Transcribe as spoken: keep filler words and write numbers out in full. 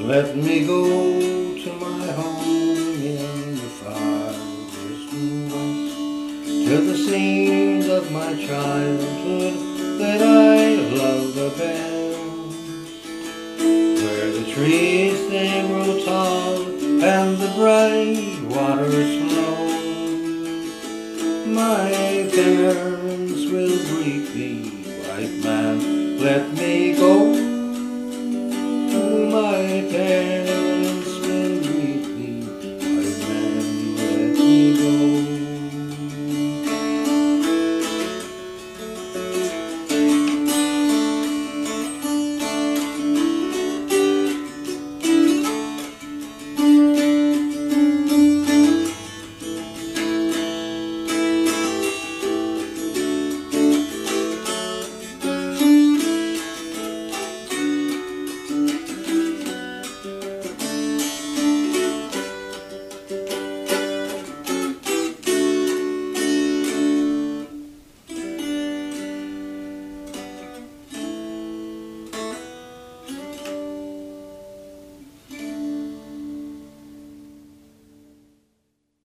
Let me go to my home in the far distant west, to the scenes of my childhood that I love the best, where the trees they grow tall and the bright waters flow. My parents will greet me, white man, let me go. My parents